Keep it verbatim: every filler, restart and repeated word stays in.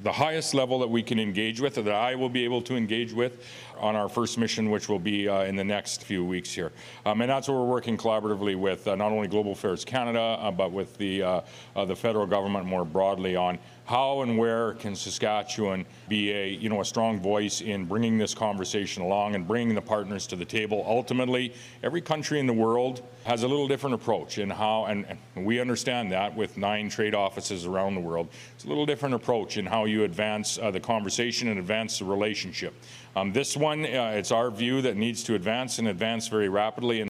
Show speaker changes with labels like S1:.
S1: the highest level that we can engage with, or that I will be able to engage with on our first mission, which will be uh, in the next few weeks here. Um, and that's what we're working collaboratively with uh, not only Global Affairs Canada, uh, but with the, uh, uh, the federal government more broadly on how and where can Saskatchewan be a, you know, a strong voice in bringing this conversation along and bringing the partners to the table. Ultimately, every country in the world has a little different approach in how, and, and we understand that with nine trade offices around the world, it's a little different approach in how you advance uh, the conversation and advance the relationship. Um, this one, uh, it's our view that needs to advance and advance very rapidly. And